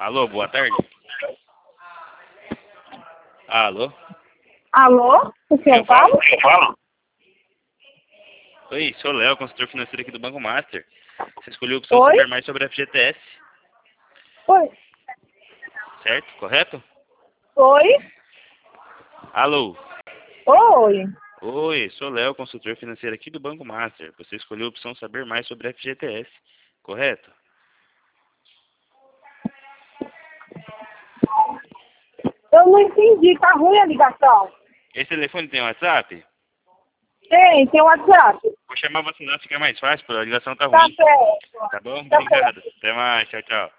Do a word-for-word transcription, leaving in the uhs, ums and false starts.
Alô, boa tarde. Alô? Alô? O senhor fala? Quem fala? Oi, sou o Léo, consultor financeiro aqui do Banco Master. Você escolheu a opção Oi? saber mais sobre a F G T S, Oi? certo? Correto? Oi? Alô? Oi? Oi, sou o Léo, consultor financeiro aqui do Banco Master. Você escolheu a opção saber mais sobre a F G T S, correto? Eu não entendi, tá ruim a ligação. Esse telefone tem WhatsApp? Tem, tem WhatsApp. Vou chamar você lá, fica mais fácil, pô, a ligação tá Tá ruim. certo. Tá bom? Tá Obrigado. certo. Até mais, tchau, tchau.